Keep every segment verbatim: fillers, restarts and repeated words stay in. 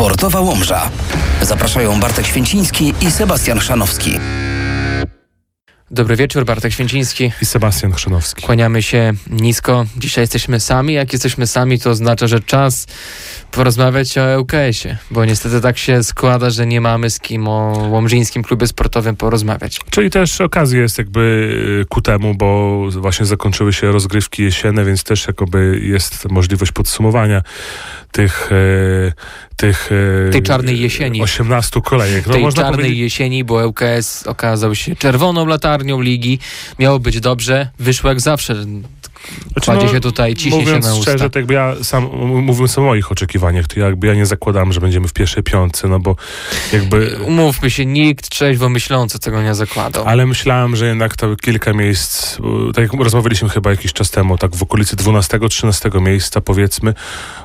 Sportowa Łomża. Zapraszają Bartek Święciński i Sebastian Chrzanowski. Dobry wieczór, Bartek Święciński i Sebastian Chrzanowski. Kłaniamy się nisko. Dzisiaj jesteśmy sami. Jak jesteśmy sami, to oznacza, że czas porozmawiać o L K S-ie, bo niestety tak się składa, że nie mamy z kim o Łomżyńskim Klubie Sportowym porozmawiać. Czyli też okazja jest jakby ku temu, bo właśnie zakończyły się rozgrywki jesienne, więc też jakoby jest możliwość podsumowania tych, tych tej czarnej jesieni. osiemnastu kolejek. No, tej można czarnej powiedzieć... jesieni, bo L K S okazał się czerwoną latarnią ligi. Miało być dobrze, wyszło jak zawsze. Kładzie znaczy, no, się tutaj, ciśnie mówiąc się na usta. szczerze, to jakby ja sam, mówiąc o moich oczekiwaniach, to jakby ja nie zakładam, że będziemy w pierwszej piątce, no bo jakby... Umówmy się, nikt trzeźwo myślący tego nie zakładał. Ale myślałem, że jednak to kilka miejsc, tak jak rozmawialiśmy chyba jakiś czas temu, tak w okolicy dwunastego trzynastego miejsca powiedzmy,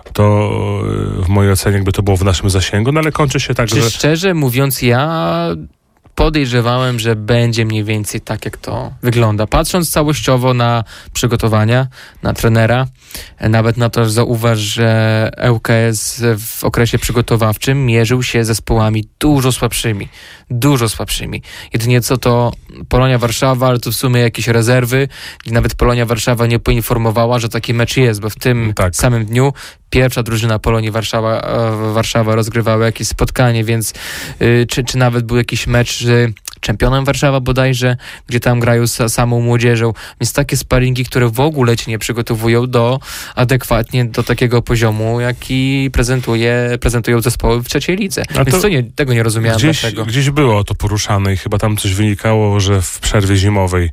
to w mojej ocenie jakby to było w naszym zasięgu, no ale kończy się tak, Czy że... szczerze mówiąc, ja podejrzewałem, że będzie mniej więcej tak, jak to wygląda. Patrząc całościowo na przygotowania, na trenera, nawet na to, że zauważ, że L K S w okresie przygotowawczym mierzył się z zespołami dużo słabszymi. Dużo słabszymi. Jedynie co to Polonia Warszawa, ale to w sumie jakieś rezerwy. I nawet Polonia Warszawa nie poinformowała, że taki mecz jest, bo w tym tak. samym dniu pierwsza drużyna Polonii Warszawa, Warszawa rozgrywała jakieś spotkanie, więc yy, czy, czy nawet był jakiś mecz z Czempionem Warszawa bodajże, gdzie tam grają z samą młodzieżą. Więc takie sparingi, które w ogóle cię nie przygotowują do adekwatnie do takiego poziomu, jaki prezentuje, prezentują zespoły w trzeciej lidze. A Więc to nie, tego nie rozumiałem. Gdzieś, dlaczego. gdzieś było to poruszane i chyba tam coś wynikało, że w przerwie zimowej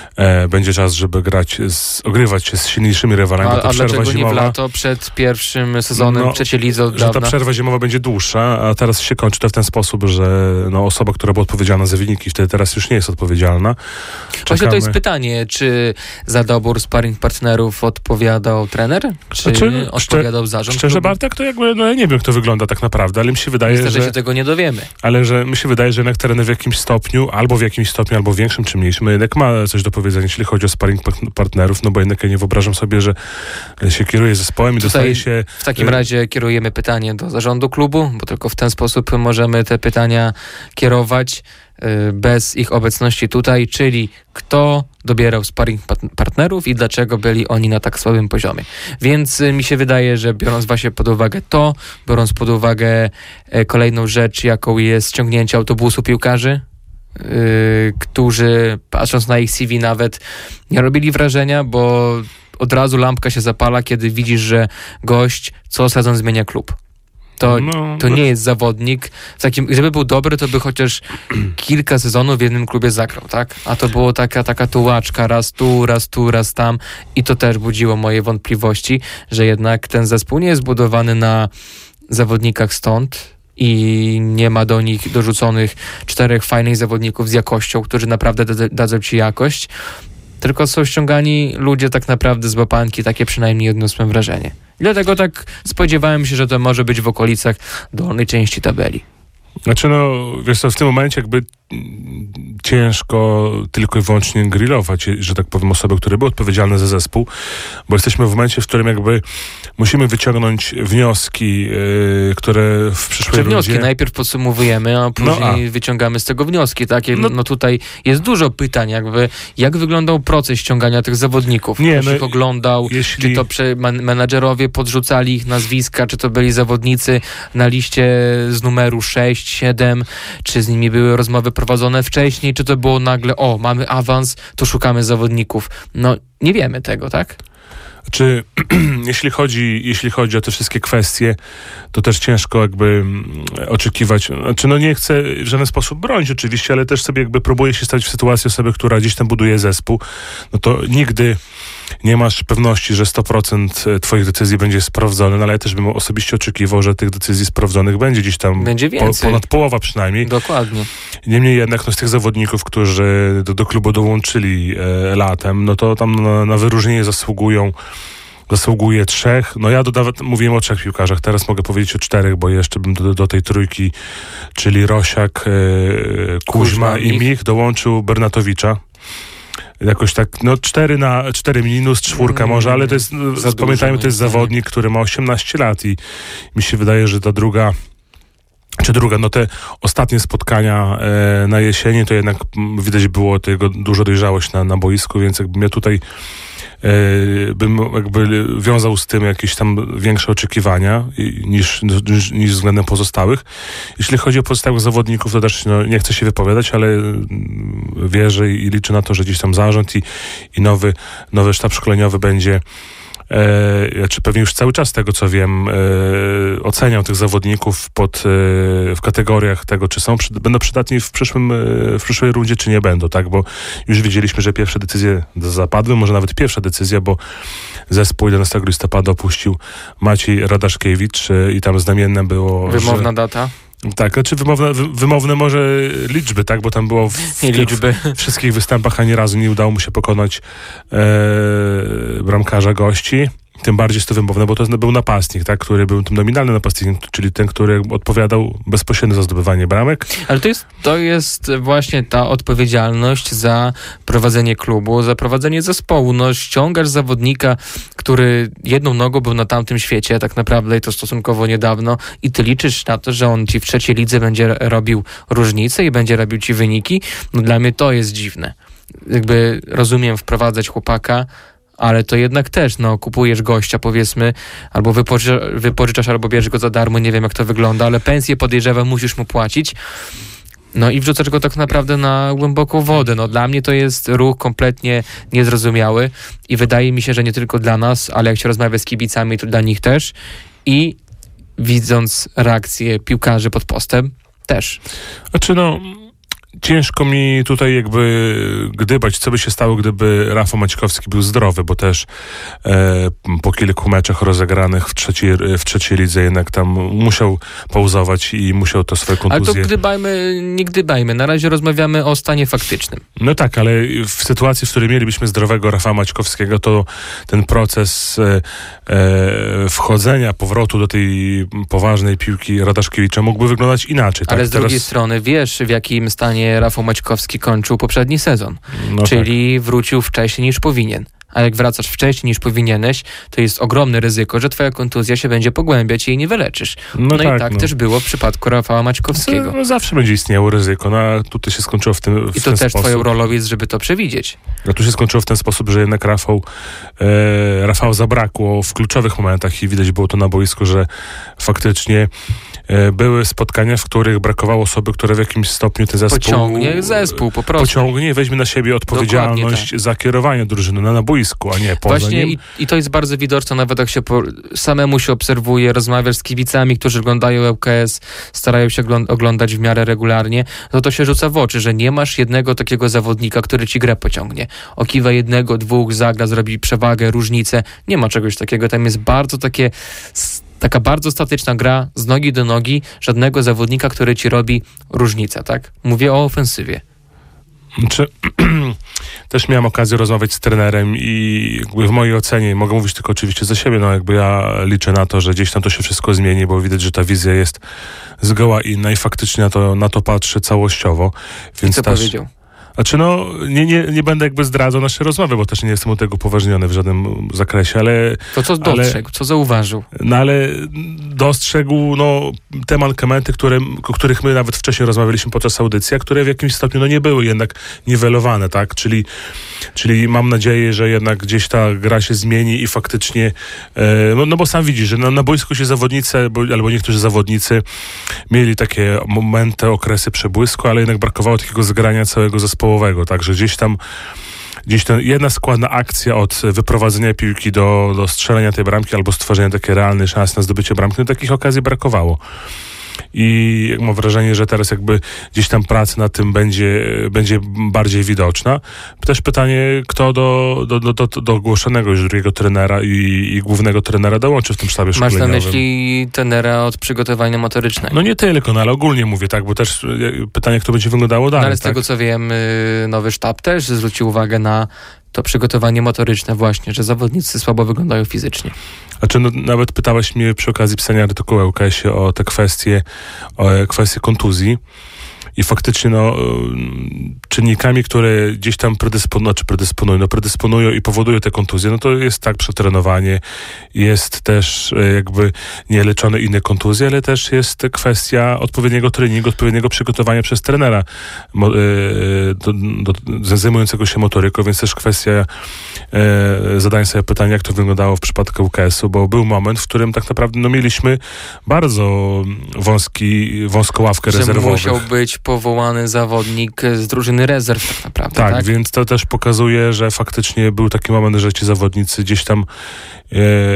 e, będzie czas, żeby grać, z, ogrywać się z silniejszymi rywalami. A, a dlaczego zimowa, nie w lato przed pierwszym sezonem no, w trzeciej lidze od że dawna? ta przerwa zimowa będzie dłuższa, a teraz się kończy to w ten sposób, że no, osoba, która była odpowiedzialna za wyniki, wtedy teraz już nie jest odpowiedzialna. Czekamy. Właśnie to jest pytanie, czy za dobór sparring partnerów odpowiadał trener, czy znaczy, odpowiadał szczer- zarząd? Szczerze, klubu? Bartek, to jakby, no ja nie wiem, jak to wygląda tak naprawdę, ale mi się wydaje, Myślę, że... że się tego nie dowiemy. Ale że mi się wydaje, że jednak trener w jakimś stopniu, albo w jakimś stopniu, albo większym czy mniejszym, jednak ma coś do powiedzenia, jeśli chodzi o sparring partnerów, no bo jednak ja nie wyobrażam sobie, że się kieruje zespołem i Tutaj dostaje się... W takim razie kierujemy pytanie do zarządu klubu, bo tylko w ten sposób możemy te pytania kierować bez ich obecności tutaj, czyli kto dobierał sparring partnerów i dlaczego byli oni na tak słabym poziomie. Więc mi się wydaje, że biorąc właśnie pod uwagę to, biorąc pod uwagę kolejną rzecz, jaką jest ściągnięcie autobusu piłkarzy, Yy, którzy patrząc na ich C V nawet nie robili wrażenia, bo od razu lampka się zapala, kiedy widzisz, że gość co sezon zmienia klub. To, no, to nie jest zawodnik. Takim, gdyby był dobry, to by chociaż kilka sezonów w jednym klubie zagrał, tak? A to było taka, taka tułaczka, raz tu, raz tu, raz tam i to też budziło moje wątpliwości, że jednak ten zespół nie jest budowany na zawodnikach stąd i nie ma do nich dorzuconych czterech fajnych zawodników z jakością, którzy naprawdę da- dadzą ci jakość, tylko są ściągani ludzie tak naprawdę z łapanki, takie przynajmniej odniosłem wrażenie. I dlatego tak spodziewałem się, że to może być w okolicach dolnej części tabeli. Znaczy no, wiesz co, w tym momencie jakby ciężko tylko i wyłącznie grillować, że tak powiem, osoby, które były odpowiedzialne za zespół, bo jesteśmy w momencie, w którym jakby musimy wyciągnąć wnioski, yy, które w przyszłej Czy wnioski? rundzie... Najpierw podsumowujemy, a później no, a. wyciągamy z tego wnioski. Tak? No, no tutaj jest dużo pytań, jakby jak wyglądał proces ściągania tych zawodników? Nie, Ktoś no, ich oglądał, jeśli... czy to prze, man, menadżerowie podrzucali ich nazwiska, czy to byli zawodnicy na liście z numeru sześć, siedem, czy z nimi były rozmowy prowadzone wcześniej, czy to było nagle, o, mamy awans, to szukamy zawodników. No, nie wiemy tego, tak? Czy jeśli chodzi, jeśli chodzi o te wszystkie kwestie, to też ciężko jakby oczekiwać, znaczy no nie chcę w żaden sposób bronić oczywiście, ale też sobie jakby próbuję się stać w sytuacji osoby, która gdzieś tam buduje zespół, no to nigdy nie masz pewności, że sto procent twoich decyzji będzie sprawdzone, no ale ja też bym osobiście oczekiwał, że tych decyzji sprawdzonych będzie gdzieś tam będzie więcej. Po, ponad połowa przynajmniej. Dokładnie. Niemniej jednak no, z tych zawodników, którzy do, do klubu dołączyli e, latem, no to tam na, na wyróżnienie zasługują zasługuje trzech. No ja dodaję, mówiłem o trzech piłkarzach, teraz mogę powiedzieć o czterech, bo jeszcze bym do, do tej trójki, czyli Rosiak, e, Kuźma, Kuźma i Mich dołączył Bernatowicza. Jakoś tak, no cztery na cztery minus, czwórka mm, może, ale to jest, pamiętajmy, to jest zawodnik, który ma osiemnaście lat i mi się wydaje, że ta druga Czy druga, no te ostatnie spotkania e, na jesieni, to jednak m, widać było tego dużo dojrzałość na, na boisku, więc jakbym ja tutaj e, bym jakby wiązał z tym jakieś tam większe oczekiwania i, niż, niż, niż względem pozostałych. Jeśli chodzi o pozostałych zawodników, to też no, nie chcę się wypowiadać, ale wierzę i liczę na to, że gdzieś tam zarząd i, i nowy, nowy sztab szkoleniowy będzie E, czy pewnie już cały czas, z tego co wiem, e, oceniał tych zawodników pod, e, w kategoriach tego, czy są, przy, będą przydatni w, przyszłym, e, w przyszłej rundzie, czy nie będą, tak, bo już wiedzieliśmy, że pierwsze decyzje zapadły, może nawet pierwsza decyzja, bo zespół jedenastego listopada opuścił Maciej Radaszkiewicz e, i tam znamienne było, Wymowna że, data. tak, znaczy wymowne, wy, wymowne może liczby, tak, bo tam było w, w Nie tych liczby. wszystkich występach ani razu nie udało mu się pokonać e, bramkarza gości. Tym bardziej jest to wymowne, bo to był napastnik, tak, który był tym nominalnym napastnikiem, czyli ten, który odpowiadał bezpośrednio za zdobywanie bramek. Ale to jest, to jest właśnie ta odpowiedzialność za prowadzenie klubu, za prowadzenie zespołu. No, ściągasz zawodnika, który jedną nogą był na tamtym świecie, tak naprawdę i to stosunkowo niedawno, i ty liczysz na to, że on ci w trzeciej lidze będzie robił różnicę i będzie robił ci wyniki. No, dla mnie to jest dziwne. Jakby rozumiem wprowadzać chłopaka, ale to jednak też, no, kupujesz gościa, powiedzmy, albo wypożyczasz, wypożyczasz, albo bierzesz go za darmo, nie wiem jak to wygląda, ale pensję, podejrzewam, musisz mu płacić. No i wrzucasz go tak naprawdę na głęboką wodę. No dla mnie to jest ruch kompletnie niezrozumiały i wydaje mi się, że nie tylko dla nas, ale jak się rozmawia z kibicami, to dla nich też. I widząc reakcję piłkarzy pod postem, też. Znaczy no... Ciężko mi tutaj jakby gdybać, co by się stało, gdyby Rafał Maćkowski był zdrowy, bo też e, po kilku meczach rozegranych w trzeciej, w trzeciej lidze jednak tam musiał pauzować i musiał to swoje kontuzje... Ale to gdybajmy, nie gdybajmy. Na razie rozmawiamy o stanie faktycznym. No tak, ale w sytuacji, w której mielibyśmy zdrowego Rafała Maćkowskiego, to ten proces e, e, wchodzenia, powrotu do tej poważnej piłki Radaszkiewicza mógłby wyglądać inaczej. Ale tak? z Teraz... drugiej strony wiesz, w jakim stanie Rafał Maćkowski kończył poprzedni sezon. No czyli tak. Wrócił wcześniej niż powinien. A jak wracasz wcześniej niż powinieneś, to jest ogromne ryzyko, że twoja kontuzja się będzie pogłębiać i jej nie wyleczysz. No, no tak, i tak no. też było w przypadku Rafała Maćkowskiego. No, zawsze będzie istniało ryzyko. No, a tutaj się skończyło w tym w I to ten też sposób. twoją rolą jest, żeby to przewidzieć. A tu się skończyło w ten sposób, że jednak Rafał e, Rafał zabrakło w kluczowych momentach i widać było to na boisku, że faktycznie e, były spotkania, w których brakowało osoby, która w jakimś stopniu ten zespół... Pociągnie zespół po prostu. Pociągnie i weźmie na siebie odpowiedzialność tak. za kierowanie drużyny na, na boisku, a nie poza Właśnie nim. I, i to jest bardzo widoczne, nawet jak się po, samemu się obserwuje, rozmawiasz z kibicami, którzy oglądają L K S, starają się ogląd- oglądać w miarę regularnie, to to się rzuca w oczy, że nie masz jednego takiego zawodnika, który ci grę pociągnie. Okiwa jednego, dwóch, zagra, zrobi przewagę, różnicę. Nie ma czegoś takiego. Tam jest bardzo takie... Taka bardzo statyczna gra z nogi do nogi, żadnego zawodnika, który ci robi różnicę, tak? Mówię o ofensywie. Czy, też miałem okazję rozmawiać z trenerem i jakby w mojej ocenie, mogę mówić tylko oczywiście za siebie, no jakby ja liczę na to, że gdzieś tam to się wszystko zmieni, bo widać, że ta wizja jest zgoła inna i faktycznie na to, na to patrzy całościowo. Więc I co też, powiedział? Znaczy no, nie, nie, nie będę jakby zdradzał naszej rozmowy, bo też nie jestem od tego upoważniony w żadnym zakresie, ale... To co dostrzegł, ale, co zauważył? No ale dostrzegł no, te mankamenty, które, o których my nawet wcześniej rozmawialiśmy podczas audycji, a które w jakimś stopniu no, nie były jednak niwelowane, tak? Czyli, czyli mam nadzieję, że jednak gdzieś ta gra się zmieni i faktycznie, e, no, no bo sam widzisz, że na, na boisku się zawodnicy, bo, albo niektórzy zawodnicy mieli takie momenty, okresy przebłysku, ale jednak brakowało takiego zgrania całego zespołu. Także gdzieś tam gdzieś ten jedna składna akcja od wyprowadzenia piłki do, do strzelenia tej bramki albo stworzenia takiej realnej szansy na zdobycie bramki, no takich okazji brakowało. I mam wrażenie, że teraz jakby gdzieś tam praca nad tym będzie, będzie bardziej widoczna. Też pytanie, kto do, do, do, do, do ogłoszonego już drugiego trenera i, i głównego trenera dołączy w tym sztabie szkoleniowym. Masz na myśli trenera od przygotowania motorycznego? No nie tylko, no ale ogólnie mówię, tak, bo też pytanie, kto będzie wyglądało dalej. No ale z tak? tego co wiem, nowy sztab też zwrócił uwagę na to przygotowanie motoryczne właśnie, że zawodnicy słabo wyglądają fizycznie. A czy no, nawet pytałeś mnie przy okazji pisania artykułu L K S-ie o te kwestie, o kwestie kontuzji i faktycznie no, czynnikami, które gdzieś tam predysponują, czy predysponują, no predysponują i powodują te kontuzje, no to jest tak przetrenowanie, jest też jakby nieleczone inne kontuzje, ale też jest kwestia odpowiedniego treningu, odpowiedniego przygotowania przez trenera do, do, do, zajmującego się motoryką, więc też kwestia e, zadania sobie pytania, jak to wyglądało w przypadku U K S-u, bo był moment, w którym tak naprawdę no, mieliśmy bardzo wąski, wąską ławkę że rezerwowych. Musiał być powołany zawodnik z drużyny rezerw tak naprawdę. Tak, tak, więc to też pokazuje, że faktycznie był taki moment, że ci zawodnicy gdzieś tam e,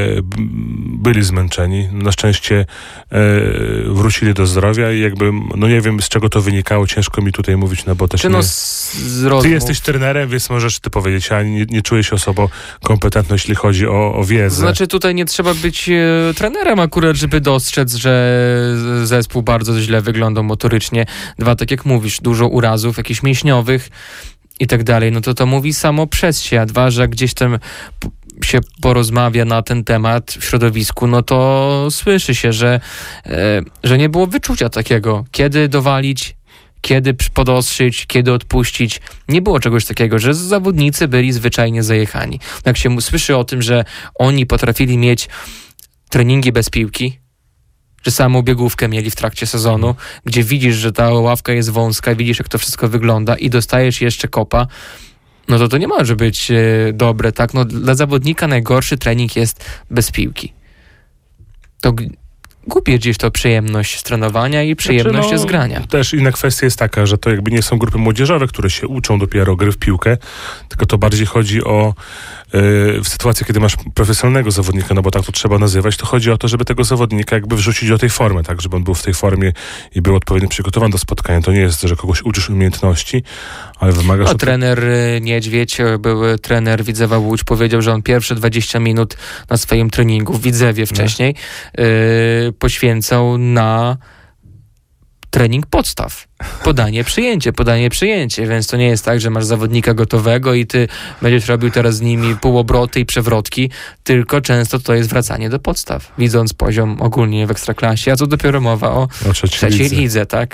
byli zmęczeni. Na szczęście e, wrócili do zdrowia i jakby, no nie wiem z czego to wynikało, ciężko mi tutaj mówić, no bo też Czy nie... no z, z rozmów... Ty jesteś trenerem, więc możesz ty powiedzieć, ja nie, nie czuję się osobą kompetentną, jeśli chodzi o, o wiedzę. Znaczy tutaj nie trzeba być e, trenerem akurat, żeby dostrzec, że zespół bardzo źle wyglądał motorycznie. Dwa, tak jak mówisz, dużo urazów, jakichś mięśniowych i tak dalej. No to to mówi samo przez się. A dwa, że gdzieś tam się porozmawia na ten temat w środowisku, no to słyszy się, że, e, że nie było wyczucia takiego, kiedy dowalić, kiedy podostrzyć, kiedy odpuścić. Nie było czegoś takiego, że zawodnicy byli zwyczajnie zajechani. Jak się słyszy o tym, że oni potrafili mieć treningi bez piłki, że samą biegówkę mieli w trakcie sezonu, gdzie widzisz, że ta ławka jest wąska, widzisz, jak to wszystko wygląda i dostajesz jeszcze kopa, no to to nie może być e, dobre, tak? No dla zawodnika najgorszy trening jest bez piłki. To g- głupie gdzieś to przyjemność z trenowania i przyjemność znaczy, no, z grania. Też inna kwestia jest taka, że to jakby nie są grupy młodzieżowe, które się uczą dopiero gry w piłkę, tylko to bardziej chodzi o w sytuacji, kiedy masz profesjonalnego zawodnika, no bo tak to trzeba nazywać, to chodzi o to, żeby tego zawodnika jakby wrzucić do tej formy, tak, żeby on był w tej formie i był odpowiednio przygotowany do spotkania. To nie jest, że kogoś uczysz umiejętności, ale wymagasz... No, od... trener Niedźwiedź, były trener Widzewa Łódź, powiedział, że on pierwsze dwadzieścia minut na swoim treningu w Widzewie wcześniej no. yy, poświęcał na trening podstaw. Podanie, przyjęcie, podanie, przyjęcie, więc to nie jest tak, że masz zawodnika gotowego i ty będziesz robił teraz z nimi półobroty i przewrotki, tylko często to jest wracanie do podstaw, widząc poziom ogólnie w Ekstraklasie, a co dopiero mowa o, o trzeciej, trzeciej lidze. lidze, tak?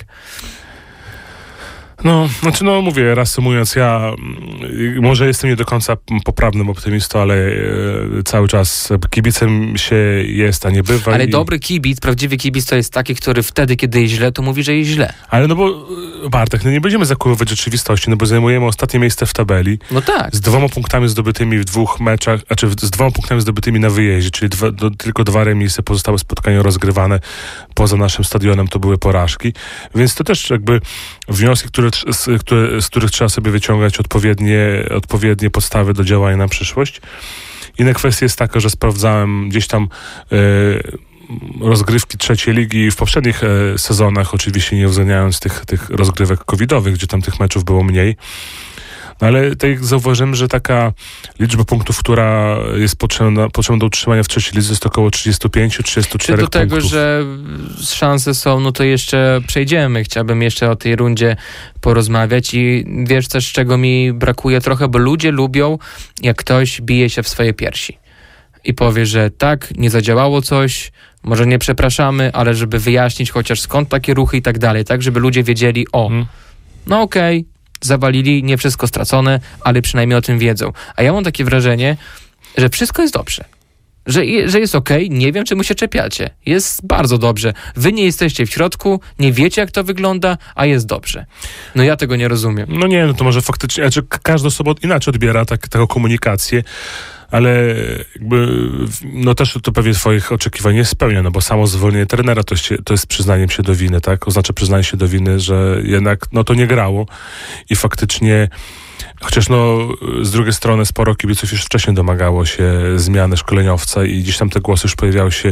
No, znaczy no mówię, reasumując, ja może jestem nie do końca poprawnym optymistą, ale e, cały czas kibicem się jest, a nie bywa. Ale i... dobry kibic, prawdziwy kibic to jest taki, który wtedy, kiedy jest źle, to mówi, że jest źle. Ale no bo Bartek, no nie będziemy zakłamywać rzeczywistości, no bo zajmujemy ostatnie miejsce w tabeli. No tak. Z dwoma punktami zdobytymi w dwóch meczach, znaczy z dwoma punktami zdobytymi na wyjeździe, czyli dwa, do, tylko dwa remisy, pozostałe spotkania rozgrywane poza naszym stadionem to były porażki. Więc to też jakby wnioski, które Z, które, z których trzeba sobie wyciągać odpowiednie, odpowiednie podstawy do działania na przyszłość. Inna kwestia jest taka, że sprawdzałem gdzieś tam e, rozgrywki trzeciej ligi w poprzednich e, sezonach, oczywiście nie uwzględniając tych, tych rozgrywek covidowych, gdzie tam tych meczów było mniej. No ale tak zauważyłem, że taka liczba punktów, która jest potrzebna, potrzebna do utrzymania w trzeciej lidze, jest około trzydzieści pięć trzydzieści cztery punktów. Czy do tego, że szanse są, no to jeszcze przejdziemy. Chciałbym jeszcze o tej rundzie porozmawiać i wiesz też, czego mi brakuje trochę, bo ludzie lubią, jak ktoś bije się w swoje piersi i powie, że tak, nie zadziałało coś, może nie przepraszamy, ale żeby wyjaśnić chociaż skąd takie ruchy i tak dalej, tak, żeby ludzie wiedzieli, o, hmm. no okej, okay, zawalili, nie wszystko stracone, ale przynajmniej o tym wiedzą. A ja mam takie wrażenie, że wszystko jest dobrze. Że, że jest okej, okay, nie wiem, czemu się czepiacie. Jest bardzo dobrze. Wy nie jesteście w środku, nie wiecie, jak to wygląda, a jest dobrze. No ja tego nie rozumiem. No nie, no to może faktycznie, znaczy każda osoba inaczej odbiera tak, taką komunikację, ale jakby, no też to pewnie twoich oczekiwań nie spełnia, no bo samo zwolnienie trenera to, się, to jest przyznaniem się do winy, tak? Oznacza przyznanie się do winy, że jednak, no to nie grało i faktycznie, chociaż no z drugiej strony sporo kibiców już wcześniej domagało się zmiany szkoleniowca i gdzieś tam te głosy już pojawiały się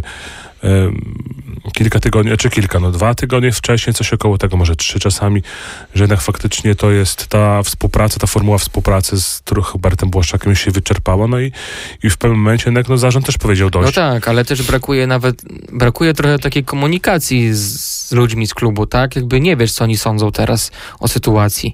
kilka tygodni, czy kilka, no dwa tygodnie wcześniej, coś około tego, może trzy czasami, że jednak faktycznie to jest ta współpraca, ta formuła współpracy z Hubertem Błaszczakiem już się wyczerpała, no i, i w pewnym momencie jednak no, zarząd też powiedział dość. No tak, ale też brakuje nawet, brakuje trochę takiej komunikacji z, z ludźmi z klubu, tak? Jakby nie wiesz, co oni sądzą teraz o sytuacji.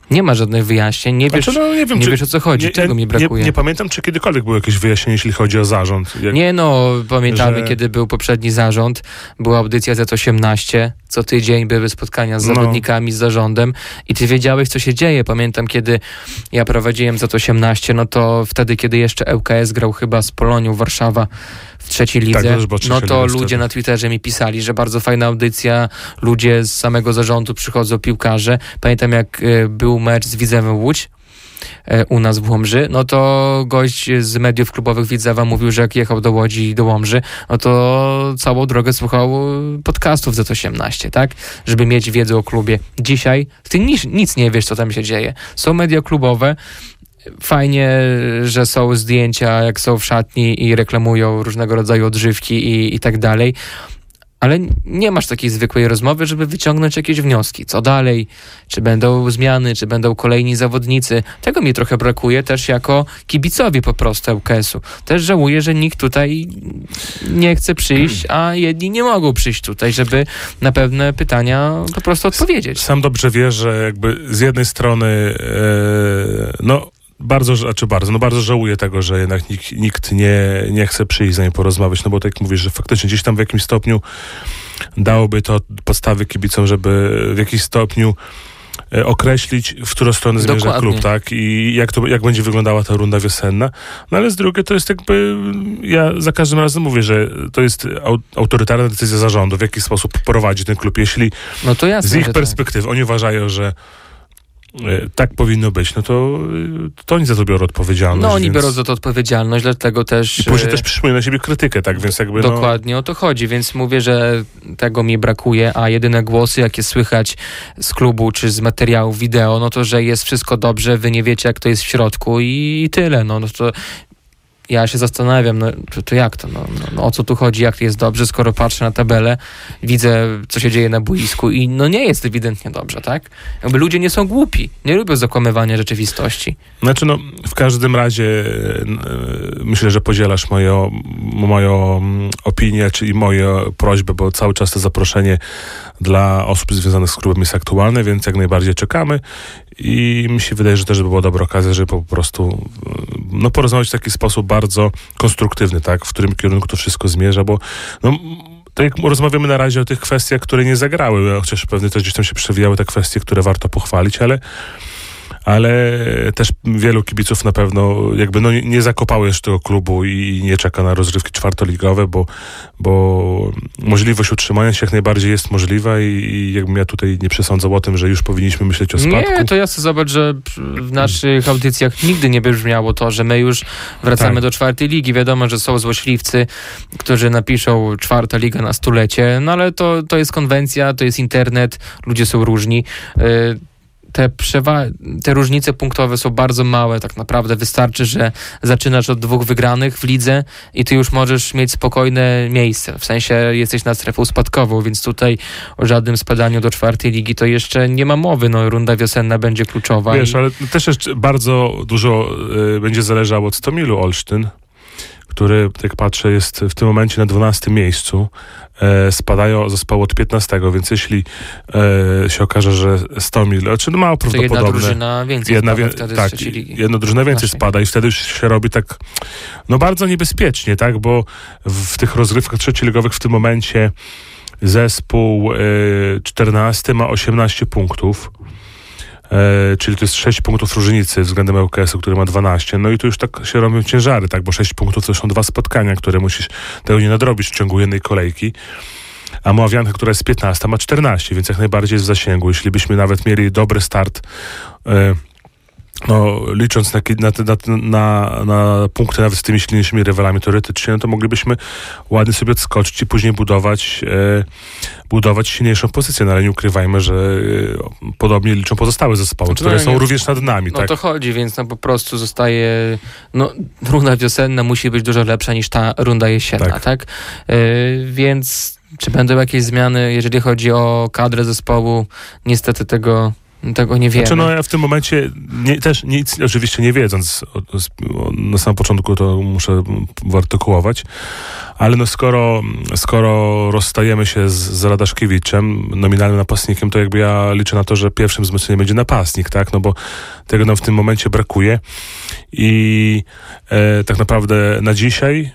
Nie ma żadnych wyjaśnień, nie wiesz, znaczy, no, nie wiem, nie czy, wiesz o co chodzi, nie, czego mi brakuje. Nie, nie pamiętam, czy kiedykolwiek było jakieś wyjaśnienie, jeśli chodzi o zarząd. Jak... Nie no, pamiętamy, że... kiedy był poprzedni zarząd, była audycja Z osiemnaście, co tydzień były spotkania z no. zawodnikami, z zarządem i ty wiedziałeś, co się dzieje. Pamiętam, kiedy ja prowadziłem Z osiemnaście, no to wtedy, kiedy jeszcze L K S grał chyba z Polonią Warszawa w trzeciej lidze, tak, to no to ludzie wtedy. na Twitterze mi pisali, że bardzo fajna audycja, ludzie z samego zarządu przychodzą, piłkarze. Pamiętam, jak y, był mecz z Widzewem Łódź y, u nas w Łomży, no to gość z mediów klubowych Widzewa mówił, że jak jechał do Łodzi i do Łomży, no to całą drogę słuchał podcastów Z osiemnaście, tak? Żeby mieć wiedzę o klubie. Dzisiaj ty nic, nic nie wiesz, co tam się dzieje. Są media klubowe, fajnie, że są zdjęcia, jak są w szatni i reklamują różnego rodzaju odżywki i, i tak dalej, ale nie masz takiej zwykłej rozmowy, żeby wyciągnąć jakieś wnioski. Co dalej? Czy będą zmiany? Czy będą kolejni zawodnicy? Tego mi trochę brakuje też jako kibicowi po prostu L K S-u. Też żałuję, że nikt tutaj nie chce przyjść, a jedni nie mogą przyjść tutaj, żeby na pewne pytania po prostu odpowiedzieć. Sam dobrze wiesz, że jakby z jednej strony e, no bardzo, znaczy bardzo, no bardzo żałuję tego, że jednak nikt, nikt nie, nie chce przyjść z nami porozmawiać, no bo tak jak mówisz, że faktycznie gdzieś tam w jakimś stopniu dałoby to podstawy kibicom, żeby w jakiś stopniu e, określić, w którą stronę zmierza Dokładnie. klub, tak? I jak, to, jak będzie wyglądała ta runda wiosenna. No ale z drugiej to jest jakby, ja za każdym razem mówię, że to jest au, autorytarna decyzja zarządu, w jaki sposób prowadzi ten klub. Jeśli No to jasne, z ich że perspektywy oni uważają, że tak powinno być, no to, to oni za to biorą odpowiedzialność. No oni więc... biorą za to odpowiedzialność, dlatego też... I później też przyjmują na siebie krytykę, tak, więc jakby Dokładnie no... o to chodzi, więc mówię, że tego mi brakuje, a jedyne głosy, jakie słychać z klubu, czy z materiałów wideo, no to, że jest wszystko dobrze, wy nie wiecie, jak to jest w środku i tyle, no, no to... Ja się zastanawiam, no to, to jak to, no, no, no o co tu chodzi, jak to jest dobrze, skoro patrzę na tabelę, widzę, co się dzieje na boisku i no nie jest ewidentnie dobrze, tak? Jakby ludzie nie są głupi, nie lubią zakłamywania rzeczywistości. Znaczy no, w każdym razie myślę, że podzielasz moją, moją opinię, czyli moją prośbę, bo cały czas to zaproszenie dla osób związanych z klubem jest aktualne, więc jak najbardziej czekamy i mi się wydaje, że też by była dobra okazja, żeby po prostu no, porozmawiać w taki sposób bardzo konstruktywny, tak, w którym kierunku to wszystko zmierza, bo no, tak jak rozmawiamy na razie o tych kwestiach, które nie zagrały, chociaż pewnie też gdzieś tam się przewijały te kwestie, które warto pochwalić, ale ale też wielu kibiców na pewno jakby no nie, nie zakopało jeszcze tego klubu i nie czeka na rozgrywki czwartoligowe, bo, bo możliwość utrzymania się jak najbardziej jest możliwa i, i jakbym ja tutaj nie przesądzał o tym, że już powinniśmy myśleć o spadku. Nie, to jasne, zobacz, że w naszych audycjach nigdy nie brzmiało to, że my już wracamy tak. do czwartej ligi. Wiadomo, że są złośliwcy, którzy napiszą czwarta liga na stulecie, no ale to, to jest konwencja, to jest internet, ludzie są różni. Yy, Te, przewa- te różnice punktowe są bardzo małe tak naprawdę. Wystarczy, że zaczynasz od dwóch wygranych w lidze i ty już możesz mieć spokojne miejsce. W sensie jesteś na strefą spadkową, więc tutaj o żadnym spadaniu do czwartej ligi to jeszcze nie ma mowy. No, runda wiosenna będzie kluczowa. Wiesz, i... ale też jeszcze bardzo dużo y, będzie zależało od Stomilu Olsztyn, który, jak patrzę, jest w tym momencie na dwunastym miejscu. E, spadają zespoły od piętnastego, więc jeśli e, się okaże, że Stomil, znaczy no mało prawdopodobne. To jedna drużyna więcej jedna spada wie, wtedy tak, z trzeciej ligi. jedna drużyna więcej Naszej. spada i wtedy już się robi tak no bardzo niebezpiecznie, tak, bo w, w tych rozgrywkach trzecioligowych w tym momencie zespół e, czternasty ma osiemnaście punktów. E, czyli to jest sześć punktów różnicy względem L K S-u, który ma dwanaście. No i tu już tak się robią ciężary, tak, bo sześć punktów to są dwa spotkania, które musisz tego nie nadrobić w ciągu jednej kolejki. A Moławianka, która jest piętnasta, ma czternaście, więc jak najbardziej jest w zasięgu. Jeśli byśmy nawet mieli dobry start, e, no licząc na, na, na, na, na punkty nawet z tymi silniejszymi rywalami teoretycznie, no to moglibyśmy ładnie sobie odskoczyć i później budować e, budować silniejszą pozycję, no ale nie ukrywajmy, że e, podobnie liczą pozostałe zespoły, Znaczy, które no, są nie, również nad nami. No tak? to chodzi, więc no po prostu zostaje, no runda wiosenna musi być dużo lepsza niż ta runda jesienna, tak? tak? Yy, więc czy będą jakieś zmiany, jeżeli chodzi o kadrę zespołu? Niestety tego Tego nie wiemy. Znaczy, no ja w tym momencie nie, też nic oczywiście nie wiedząc, o, o, na samym początku to muszę wyartykułować, ale no skoro, skoro rozstajemy się z, z Radaszkiewiczem, nominalnym napastnikiem, to jakby ja liczę na to, że pierwszym wzmocnieniem będzie napastnik, tak? No bo tego nam w tym momencie brakuje i e, tak naprawdę na dzisiaj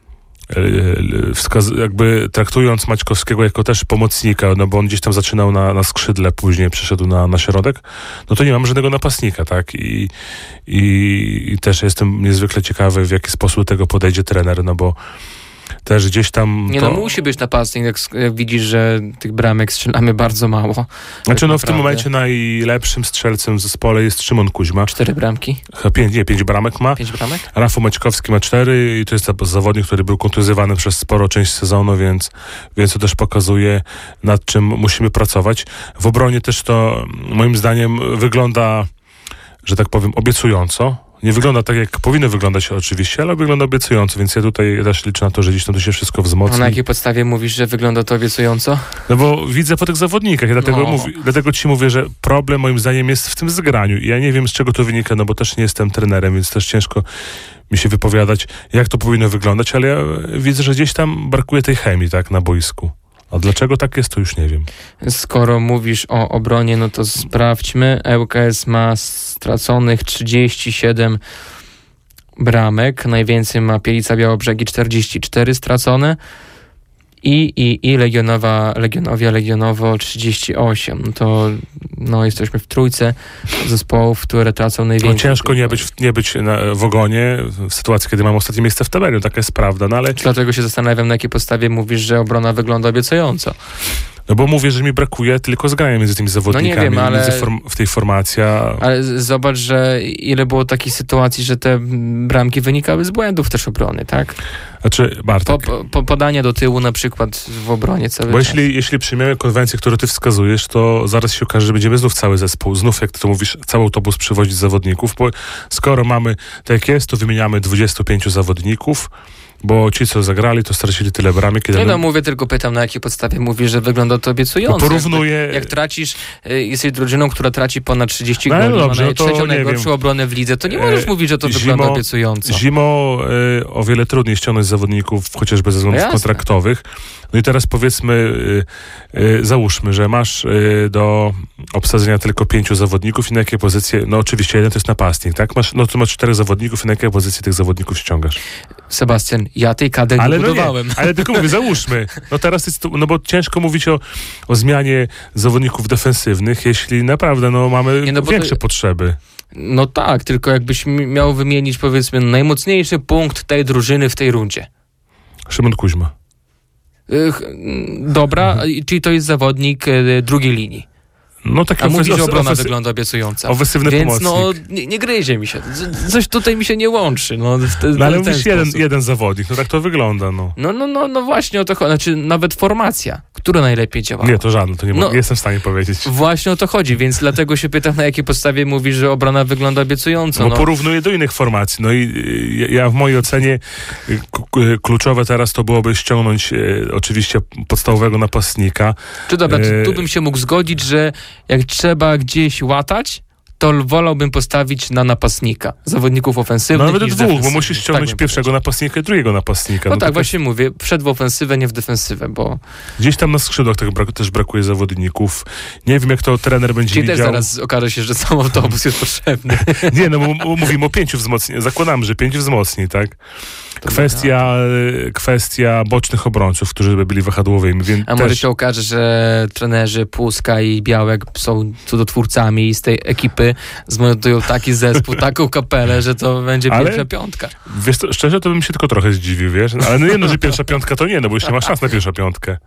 Wskaz- jakby traktując Maćkowskiego jako też pomocnika, no bo on gdzieś tam zaczynał na, na skrzydle, później przeszedł na, na środek, no to nie mam żadnego napastnika, tak? I, i, i też jestem niezwykle ciekawy, w jaki sposób do tego podejdzie trener, no bo też gdzieś tam... Nie to... no, musi być napastnik, jak, jak widzisz, że tych bramek strzelamy bardzo mało. Znaczy tak no naprawdę. w tym momencie najlepszym strzelcem w zespole jest Szymon Kuźma. Cztery bramki? Pięć, nie, pięć bramek ma. Pięć bramek? Rafał Maćkowski ma cztery i to jest zawodnik, który był kontuzjowany przez sporo część sezonu, więc, więc to też pokazuje, nad czym musimy pracować. W obronie też to moim zdaniem wygląda, że tak powiem, obiecująco. Nie wygląda tak, jak powinno wyglądać oczywiście, ale wygląda obiecująco, więc ja tutaj też liczę na to, że gdzieś tam to się wszystko wzmocni. A na jakiej podstawie mówisz, że wygląda to obiecująco? No bo widzę po tych zawodnikach, ja dlatego, No. mówi, dlatego ci mówię, że problem moim zdaniem jest w tym zgraniu. I ja nie wiem, z czego to wynika, no bo też nie jestem trenerem, więc też ciężko mi się wypowiadać, jak to powinno wyglądać, ale ja widzę, że gdzieś tam brakuje tej chemii, tak, na boisku. A dlaczego tak jest, to już nie wiem. Skoro mówisz o obronie, no to sprawdźmy. ŁKS ma straconych trzydzieści siedem bramek. Najwięcej ma Pielica Białobrzegi, czterdzieści cztery stracone. I, i, i Legionowa, Legionowia, Legionowo trzydzieści osiem. No to no, jesteśmy w trójce zespołów, które tracą najwięcej. No ciężko nie być, nie być na, w ogonie w sytuacji, kiedy mamy ostatnie miejsce w tabeli. Taka jest prawda, no ale... Dlatego się zastanawiam, na jakiej podstawie mówisz, że obrona wygląda obiecująco. No bo mówię, że mi brakuje tylko zgrania między tymi zawodnikami, no nie wiem, ale... między form, w tej formacji. A... Ale zobacz, że ile było takich sytuacji, że te bramki wynikały z błędów też obrony, tak? Znaczy, Bartek... Po, po, podania do tyłu na przykład w obronie cały Bo czas. jeśli, jeśli przyjmiemy konwencję, którą ty wskazujesz, to zaraz się okaże, że będziemy znów cały zespół, znów jak ty to mówisz, cały autobus przywozić zawodników, bo skoro mamy tak jak jest, to wymieniamy dwudziestu pięciu zawodników, bo ci, co zagrali, to stracili tyle bramek. Kiedy Nie no, mówię, tylko pytam, na jakiej podstawie mówisz, że wygląda to obiecująco. No porównuję... Jak, jak tracisz, y, jesteś drużyną, która traci ponad trzydzieści No, goli, no ma dobrze, nawet no to trzecią nie najgorszą wiem. obronę w lidze, to nie możesz E, mówić, że to zimo, wygląda obiecująco. Zimą y, o wiele trudniej ściągnąć zawodników, chociażby ze względów No kontraktowych. No i teraz powiedzmy, y, y, załóżmy, że masz y, do obsadzenia tylko pięciu zawodników i na jakie pozycje, no oczywiście jeden to jest napastnik, tak? Masz, no to masz czterech zawodników i na jakie pozycje tych zawodników ściągasz? Sebastian, ja tej kadry Ale nie no budowałem. nie, ale tylko mówię, załóżmy. No teraz jest to, no bo ciężko mówić o, o zmianie zawodników defensywnych, jeśli naprawdę no mamy Nie, no bo większe to- potrzeby. No tak, tylko jakbyś mi- miał wymienić, powiedzmy, najmocniejszy punkt tej drużyny w tej rundzie. Szymon Kuźma. Ych, Dobra, Mhm. i- czyli to jest zawodnik e, drugiej linii. No taki A mówisz, ofensy- że obrona ofensy- wygląda obiecująco. ofensywny Więc pomocnik. no, nie, nie gryzie mi się. Z- Coś tutaj mi się nie łączy. No, w te, No ale w ten mówisz jeden, sposób. jeden zawodnik, no tak to wygląda, no. No, no, no, no właśnie o to chodzi. Znaczy nawet formacja, która najlepiej działała. Nie, to żadne, to nie, No. mogę, nie jestem w stanie powiedzieć. Właśnie o to chodzi, więc dlatego się pytam, na jakiej podstawie mówisz, że obrona wygląda obiecująco. Bo No, porównuję do innych formacji. No i y, ja- ja w mojej ocenie y, k- y, kluczowe teraz to byłoby ściągnąć y, oczywiście podstawowego napastnika. Czy dobra, tu, e- tu bym się mógł zgodzić, że jak trzeba gdzieś łatać, to wolałbym postawić na napastnika. Zawodników No ofensywnych nawet niż dwóch, bo defensywnych. musisz ściągnąć bym pierwszego powiedział. napastnika i drugiego napastnika. No, No tak, to właśnie mówię. Wszedł w ofensywę, nie w defensywę, bo... Gdzieś tam na skrzydłach tak brak, też brakuje zawodników. Nie wiem, jak to trener będzie Czyli też widział. zaraz okaże się, że sam autobus jest potrzebny. Nie, no bo bo mówimy o pięciu wzmocnieniach. Zakładamy, że pięć wzmocni, tak? Kwestia, y, kwestia bocznych obrońców, którzy by byli wahadłowymi. Więc A może też... się okaże, że trenerzy Puska i Białek są cudotwórcami i z tej ekipy zmontują taki zespół, taką kapelę, że to będzie Ale- pierwsza piątka. Wiesz, to, szczerze, to bym się tylko trochę zdziwił, wiesz? Ale no nie, no, że pierwsza piątka to nie, no bo już nie ma szans na pierwszą piątkę.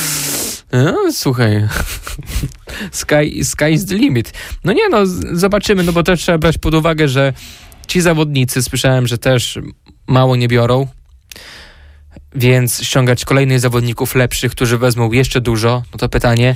No, słuchaj, sky, sky is the limit. No nie, no z- zobaczymy, no bo też trzeba brać pod uwagę, że ci zawodnicy, słyszałem, że też mało nie biorą, więc ściągać kolejnych zawodników lepszych, którzy wezmą jeszcze dużo, no to pytanie,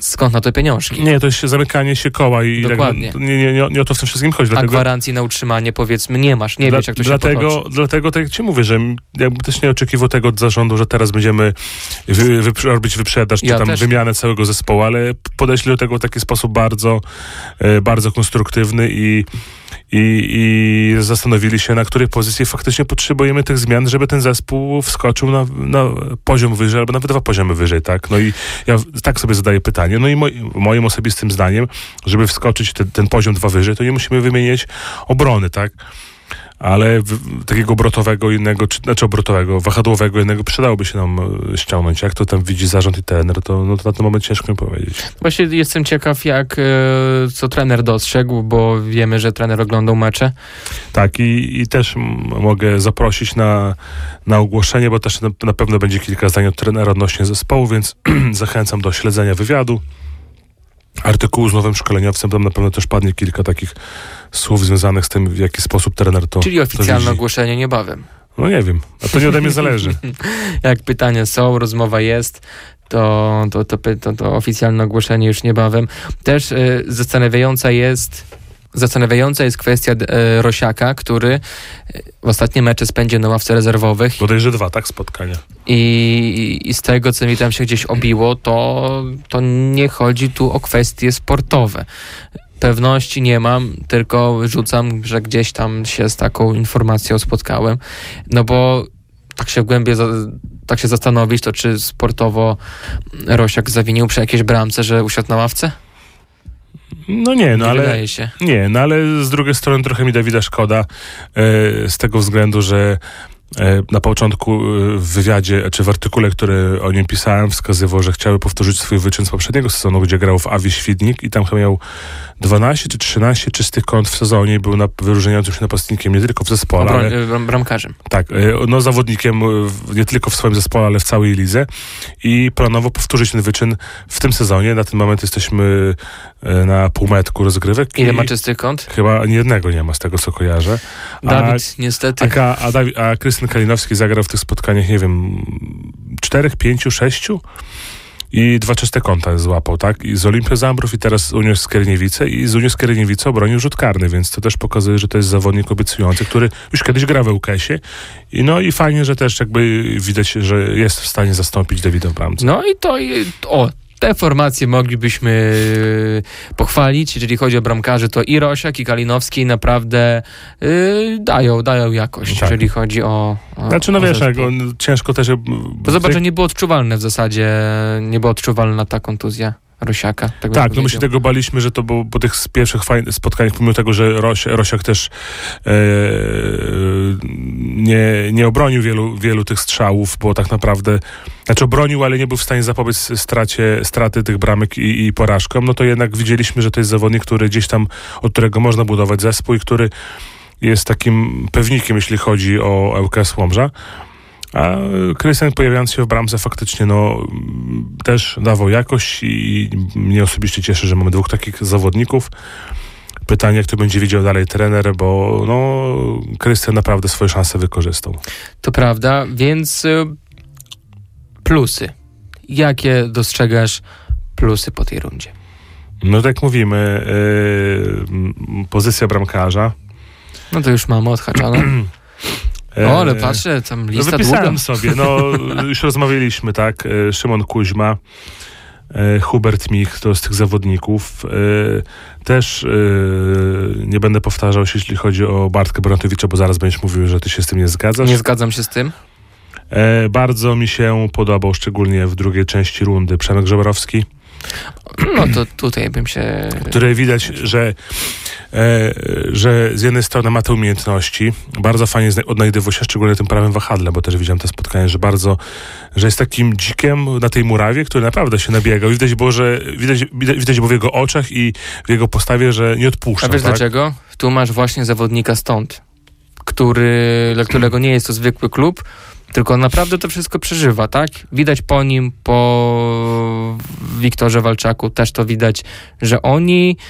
skąd na to pieniążki? Nie, to jest zamykanie się koła i Dokładnie. Tak, nie, nie, nie, nie o to w tym wszystkim chodzi. A Dlatego, gwarancji na utrzymanie, powiedzmy, nie masz, nie dla, wiesz, jak to się dlatego, potoczy. Dlatego, tak jak ci mówię, że jakby też nie oczekiwał tego od zarządu, że teraz będziemy wy, wy, robić wyprzedaż, czy Ja tam też. wymianę całego zespołu, ale podeszli do tego w taki sposób bardzo, e, bardzo konstruktywny i I, I zastanowili się, na której pozycji faktycznie potrzebujemy tych zmian, żeby ten zespół wskoczył na, na poziom wyżej, albo nawet dwa poziomy wyżej, tak? No i ja tak sobie zadaję pytanie. No i moj, moim osobistym zdaniem, żeby wskoczyć ten, ten poziom dwa wyżej, to nie musimy wymieniać obrony, tak? Ale w, takiego obrotowego innego, czy, znaczy obrotowego, wahadłowego innego przydałoby się nam e, ściągnąć. Jak to tam widzi zarząd i trener, to, no, to na ten moment ciężko mi powiedzieć. Właśnie jestem ciekaw, jak e, co trener dostrzegł, bo wiemy, że trener oglądał mecze. Tak, i, i też m- mogę zaprosić na, na ogłoszenie, bo też na, na pewno będzie kilka zdań od trenera odnośnie zespołu, więc zachęcam do śledzenia wywiadu, artykułu z nowym szkoleniowcem, tam na pewno też padnie kilka takich słów związanych z tym, w jaki sposób trener to Czyli oficjalne to widzi. ogłoszenie niebawem. No nie wiem, a to nie ode mnie zależy. Jak pytania są, rozmowa jest, to, to, to, to, to oficjalne ogłoszenie już niebawem. Też y, zastanawiająca jest zastanawiająca jest kwestia y, Rosiaka, który w ostatnie mecze spędził na ławce rezerwowych. Bodajże dwa, tak, spotkania. I, I z tego, co mi tam się gdzieś obiło, to, to nie chodzi tu o kwestie sportowe. Pewności nie mam, tylko rzucam, że gdzieś tam się z taką informacją spotkałem. No bo tak się w głębie, za, tak się zastanowić, to czy sportowo Rosiak zawinił przy jakiejś bramce, że usiadł na ławce? No nie, no nie ale... wydaje się. Nie, no ale z drugiej strony trochę mi Dawida szkoda e, z tego względu, że e, na początku e, w wywiadzie, czy w artykule, który o nim pisałem, wskazywał, że chciały powtórzyć swój wyczyn z poprzedniego sezonu, gdzie grał w Awi Świdnik i tam chyba miał dwanaście czy trzynaście czystych kąt w sezonie i był na, wyróżniającym się napastnikiem nie tylko w zespole, Obroń, ale... bram, bramkarzem. Tak, no zawodnikiem nie tylko w swoim zespole, ale w całej lidze i planowo powtórzyć ten wyczyn w tym sezonie. Na ten moment jesteśmy na półmetku rozgrywek. Ile ma czystych kąt? Chyba ani jednego nie ma z tego, co kojarzę. A, Dawid, niestety. A, a, Dawi- a Krystian Kalinowski zagrał w tych spotkaniach, nie wiem, czterech, pięciu, sześciu i dwa czyste kąta złapał, tak? I z Olimpią Zambrów i teraz z Unią Skierniewice i z Unią Skierniewice obronił rzut karny, więc to też pokazuje, że to jest zawodnik obiecujący, który już kiedyś gra w ŁKS-ie i no i fajnie, że też jakby widać, że jest w stanie zastąpić Dawida w bramce. No i to, o, te formacje moglibyśmy pochwalić. Jeżeli chodzi o bramkarzy, to i Rosiak, i Kalinowski naprawdę yy, dają, dają jakość, Tak. jeżeli chodzi o, o Znaczy, no o wiesz, zespół. jak on, ciężko też... Bo zobacz, że nie było odczuwalne w zasadzie, nie była odczuwalna ta kontuzja Rosiaka. Tak, bym Tak, no my się powiedział. tego baliśmy, że to było po tych pierwszych fajnych spotkaniach, pomimo tego, że Roś, Rosiak też e, nie, nie obronił wielu, wielu tych strzałów, bo tak naprawdę, znaczy obronił, ale nie był w stanie zapobiec stracie, straty tych bramek i, i porażkom, no to jednak widzieliśmy, że to jest zawodnik, który gdzieś tam, od którego można budować zespół i który jest takim pewnikiem, jeśli chodzi o ŁKS Łomża. A Krystian, pojawiając się w bramce, faktycznie no, też dawał jakość i mnie osobiście cieszy, że mamy dwóch takich zawodników. Pytanie, jak to będzie widział dalej trener, bo no, Krystian naprawdę swoje szanse wykorzystał. To prawda, więc y, plusy. Jakie dostrzegasz plusy po tej rundzie? No tak jak mówimy, yy, pozycja bramkarza. No to już mamy odhaczone. O, ale patrzę, tam lista no, wypisałem długa. sobie, no już rozmawialiśmy, tak, Szymon Kuźma, Hubert Mich, to z tych zawodników. Też nie będę powtarzał się, jeśli chodzi o Bartka Bronatowicza, bo zaraz będziesz mówił, że ty się z tym nie zgadzasz. Nie zgadzam się z tym. Bardzo mi się podobał, szczególnie w drugiej części rundy, Przemek Żebrowski. No to tutaj bym się... Które widać, że, e, że z jednej strony ma te umiejętności, bardzo fajnie odnajdywał się, szczególnie tym prawym wahadle, bo też widziałem te spotkania, że bardzo, że jest takim dzikiem na tej murawie, który naprawdę się nabiegał i widać było, że widać, widać, widać było w jego oczach i w jego postawie, że nie odpuszcza. A wiesz tak? dlaczego? Tu masz właśnie zawodnika stąd, który, dla którego nie jest to zwykły klub, tylko naprawdę to wszystko przeżywa, tak? Widać po nim, po Wiktorze Walczaku też to widać, że oni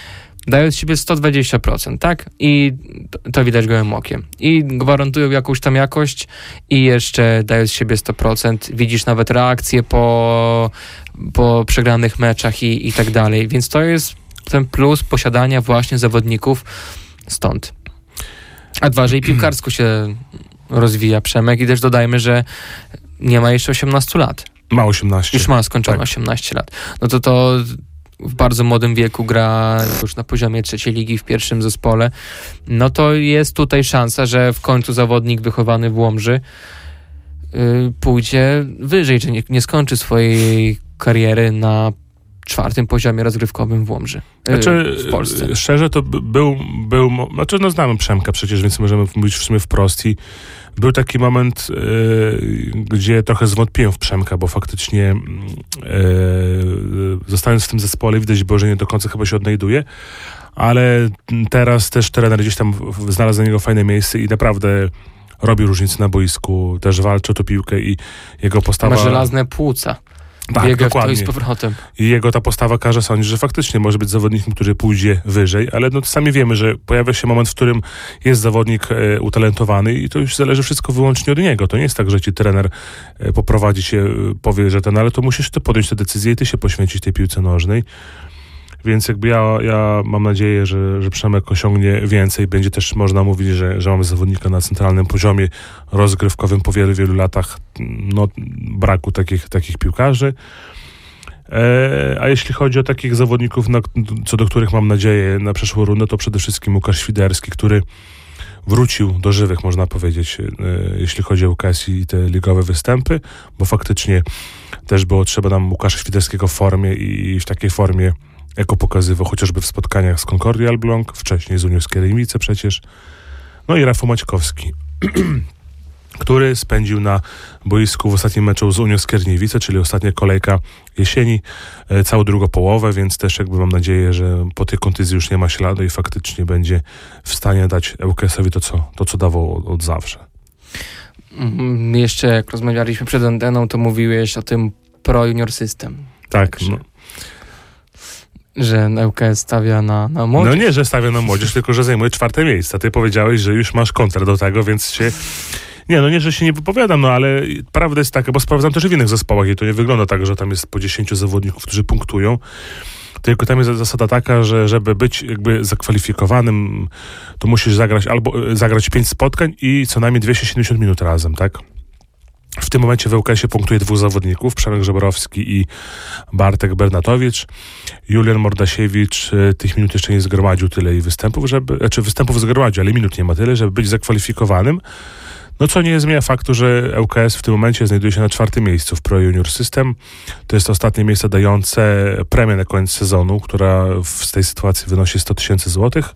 dają z siebie sto dwadzieścia procent, tak? I to, to widać gołym okiem. I gwarantują jakąś tam jakość i jeszcze dają z siebie sto procent. Widzisz nawet reakcje po, po przegranych meczach i, i tak dalej. Więc to jest ten plus posiadania właśnie zawodników stąd. A dwa, że i piłkarsko się rozwija Przemek i też dodajmy, że nie ma jeszcze osiemnastu lat. Ma osiemnaście. Już ma skończone tak. osiemnaście lat. No to to w bardzo młodym wieku gra już na poziomie trzeciej ligi w pierwszym zespole. No to jest tutaj szansa, że w końcu zawodnik wychowany w Łomży yy, pójdzie wyżej, że nie, nie skończy swojej kariery na czwartym poziomie rozgrywkowym w Łomży. Yy, znaczy, w Polsce. Szczerze to był, był znaczy no znamy Przemka przecież, więc możemy mówić w sumie wprost i był taki moment, yy, gdzie trochę zwątpiłem w Przemka, bo faktycznie yy, zostając w tym zespole widać było, że nie do końca chyba się odnajduje, ale teraz też trener gdzieś tam znalazł dla niego fajne miejsce i naprawdę robi różnicę na boisku, też walczy o tę piłkę i jego postawa... Ma żelazne płuca. Tak, biega dokładnie. w to i z powrotem. I jego ta postawa każe sądzić, że faktycznie może być zawodnikiem, który pójdzie wyżej, ale no sami wiemy, że pojawia się moment, w którym jest zawodnik e, utalentowany i to już zależy wszystko wyłącznie od niego. To nie jest tak, że ci trener e, poprowadzi cię, e, powie, że ten, ale to musisz ty podjąć tę decyzję i ty się poświęcić tej piłce nożnej. Więc jakby ja, ja mam nadzieję, że, że Przemek osiągnie więcej. Będzie też można mówić, że, że mamy zawodnika na centralnym poziomie rozgrywkowym po wielu, wielu latach no, braku takich, takich piłkarzy. E, a jeśli chodzi o takich zawodników, na, co do których mam nadzieję na przyszłą rundę, to przede wszystkim Łukasz Świderski, który wrócił do żywych, można powiedzieć, e, jeśli chodzi o U K S i te ligowe występy, bo faktycznie też było trzeba nam Łukasza Świderskiego w formie i w takiej formie, jako pokazywał chociażby w spotkaniach z Concordia Elbląg, wcześniej z Unią Skierniewice przecież. No i Rafał Maćkowski, który spędził na boisku w ostatnim meczu z Unią Skierniewice, czyli ostatnia kolejka jesieni, e, całą drugą połowę, więc też jakby mam nadzieję, że po tej kontuzji już nie ma śladu i faktycznie będzie w stanie dać U K S-owi to, co, to, co dawał od, od zawsze. Mm, jeszcze jak rozmawialiśmy przed anteną, to mówiłeś o tym Pro Junior System. Tak, no. Że U K S stawia na, na młodzież. No nie, że stawia na młodzież, tylko że zajmuje czwarte miejsce. Ty powiedziałeś, że już masz kontrakt do tego, więc się... Nie, no nie, że się nie wypowiadam, no ale prawda jest taka, bo sprawdzam też w innych zespołach i to nie wygląda tak, że tam jest po dziesięciu zawodników, którzy punktują. Tylko tam jest zasada taka, że żeby być jakby zakwalifikowanym, to musisz zagrać albo zagrać pięć spotkań i co najmniej dwieście siedemdziesiąt minut razem, tak? W tym momencie w U K S-ie punktuje dwóch zawodników, Przemek Żebrowski i Bartek Bernatowicz. Julian Mordasiewicz tych minut jeszcze nie zgromadził tyle i występów, żeby, znaczy występów zgromadził, ale minut nie ma tyle, żeby być zakwalifikowanym. No co nie zmienia faktu, że U K S w tym momencie znajduje się na czwartym miejscu w Pro Junior System. To jest ostatnie miejsce dające premię na koniec sezonu, która w tej sytuacji wynosi sto tysięcy złotych.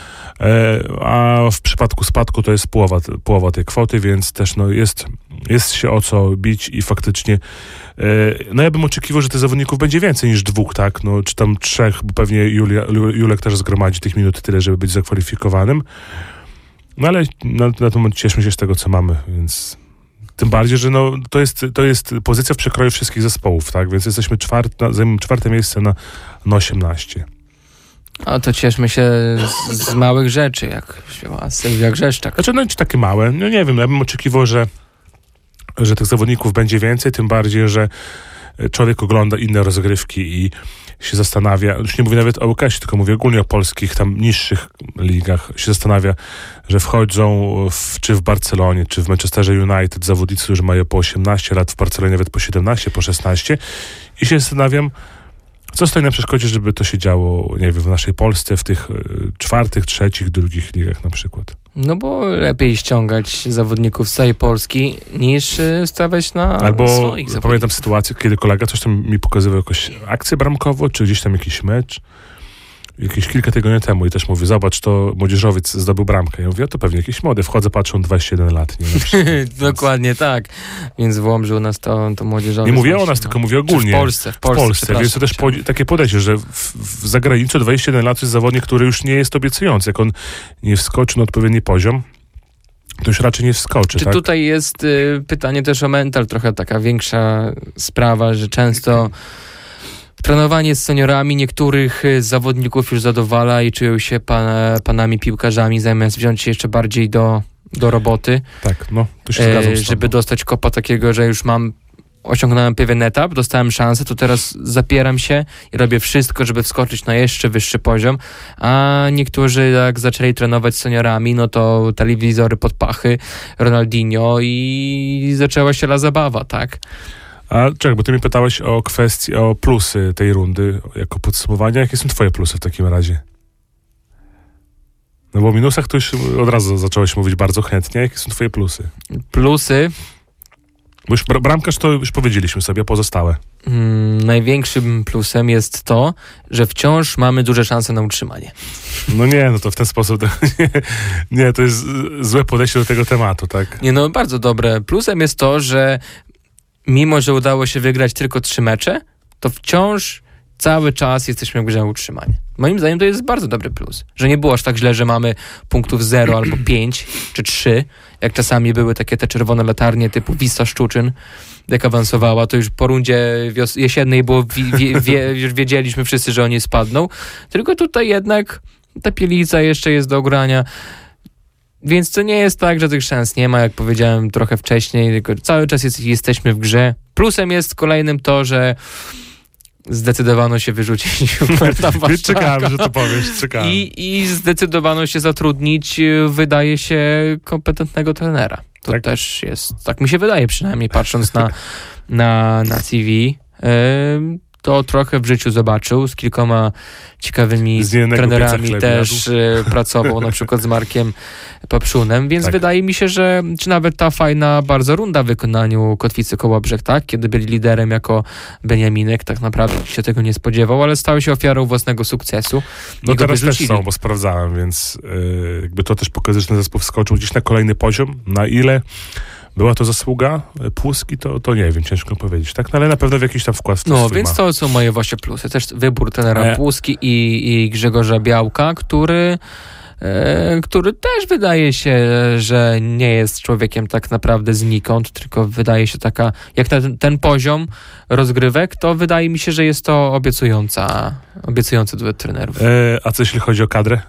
A w przypadku spadku to jest połowa, połowa tej kwoty, więc też no jest, jest się o co bić i faktycznie no ja bym oczekiwał, że tych zawodników będzie więcej niż dwóch, tak, no czy tam trzech, bo pewnie Julia, Julek też zgromadzi tych minut tyle, żeby być zakwalifikowanym, no ale na, na ten moment cieszmy się z tego, co mamy, więc tym bardziej, że no to jest, to jest pozycja w przekroju wszystkich zespołów, tak, więc jesteśmy czwarte, zajmujemy czwarte miejsce na, na osiemnaście. A to cieszmy się z, z małych rzeczy, jak śpiewa Sylwia Grzeszczak. Znaczy, no czy takie małe? No nie wiem, ja bym oczekiwał, że, że tych zawodników będzie więcej, tym bardziej, że człowiek ogląda inne rozgrywki i się zastanawia, już nie mówię nawet o U K S-ie, tylko mówię ogólnie o polskich, tam niższych ligach, się zastanawia, że wchodzą w, czy w Barcelonie, czy w Manchesterze United zawodnicy, którzy mają po osiemnaście lat, w Barcelonie nawet po siedemnaście, po szesnaście i się zastanawiam, co stoi na przeszkodzie, żeby to się działo, nie wiem, w naszej Polsce, w tych y, czwartych, trzecich, drugich ligach na przykład. No bo lepiej ściągać zawodników z całej Polski, niż y, stawiać na Albo swoich zawodników. pamiętam sytuację, kiedy kolega coś tam mi pokazywał, jakąś akcję bramkową, czy gdzieś tam jakiś mecz, jakieś kilka tygodni temu i też mówi, zobacz, to młodzieżowiec zdobył bramkę. Ja mówię, to pewnie jakiś młody. Wchodzę, patrzą, dwadzieścia jeden lat. Nie? Dokładnie tak. Więc w Łomży u nas to, to młodzieżowiec. Nie mówię o nas, no. tylko mówię ogólnie. Czy w Polsce. W Polsce, w Polsce więc to też po, takie podejście, że w, w zagraniczu dwadzieścia jeden lat jest zawodnik, który już nie jest obiecujący. Jak on nie wskoczy na odpowiedni poziom, to już raczej nie wskoczy. Czy tak? tutaj jest y, pytanie też o mental, trochę taka większa sprawa, że często Trenowanie z seniorami niektórych zawodników już zadowala i czują się pan, panami piłkarzami, zamiast wziąć się jeszcze bardziej do, do roboty. Tak, no, tu się zgadzam z tobą. Żeby dostać kopa takiego, że już mam, osiągnąłem pewien etap, dostałem szansę, to teraz zapieram się i robię wszystko, żeby wskoczyć na jeszcze wyższy poziom, a niektórzy jak zaczęli trenować z seniorami, no to telewizory pod pachy, Ronaldinho i zaczęła się la zabawa, tak? A czekaj, bo ty mnie pytałeś o kwestii, o plusy tej rundy, jako podsumowanie. Jakie są twoje plusy w takim razie? No bo o minusach to już od razu zacząłeś mówić bardzo chętnie. Jakie są twoje plusy? Plusy? Bo już bramkarz to już powiedzieliśmy sobie, pozostałe. Hmm, największym plusem jest to, że wciąż mamy duże szanse na utrzymanie. No nie, no to w ten sposób... Nie, nie, to jest złe podejście do tego tematu, tak? Nie, no bardzo dobre. Plusem jest to, że mimo, że udało się wygrać tylko trzy mecze, to wciąż cały czas jesteśmy w grze o utrzymanie. Moim zdaniem to jest bardzo dobry plus. Że nie było aż tak źle, że mamy punktów zero albo pięć czy trzy, jak czasami były takie te czerwone latarnie typu Wisła Szczuczyn, jak awansowała, to już po rundzie wios- jesiennej było wi- wie- wie- już wiedzieliśmy wszyscy, że oni spadną. Tylko tutaj jednak ta Pielica jeszcze jest do ogrania. Więc to nie jest tak, że tych szans nie ma, jak powiedziałem trochę wcześniej, tylko cały czas jest, jesteśmy w grze. Plusem jest kolejnym to, że zdecydowano się wyrzucić Huberta Waszczaka. Czekałem, że to powiesz, czekałem. I, I zdecydowano się zatrudnić, wydaje się, kompetentnego trenera. To tak? też jest, tak mi się wydaje przynajmniej, patrząc na, na, na C V. Yy, to trochę w życiu zobaczył, z kilkoma ciekawymi trenerami też y, pracował, na przykład z Markiem Paprzunem, więc tak. Wydaje mi się, że czy nawet ta fajna bardzo runda w wykonaniu Kotwicy Kołobrzeg, tak, kiedy byli liderem jako Beniaminek, tak naprawdę się tego nie spodziewał, ale stał się ofiarą własnego sukcesu. No teraz też są, bo sprawdzałem, więc yy, jakby to też pokazuje, że ten zespół wskoczył gdzieś na kolejny poziom, na ile była to zasługa Płuski, to, to nie wiem, ciężko powiedzieć, tak? No, ale na pewno w jakiś tam wkład w to No, więc ma. To są moje właśnie plusy. Też wybór trenera e... Płuski i, i Grzegorza Białka, który, e, który też wydaje się, że nie jest człowiekiem tak naprawdę znikąd, tylko wydaje się taka, jak na ten, ten poziom rozgrywek, to wydaje mi się, że jest to obiecująca, obiecujący duet trenerów. E, a co jeśli chodzi o kadrę?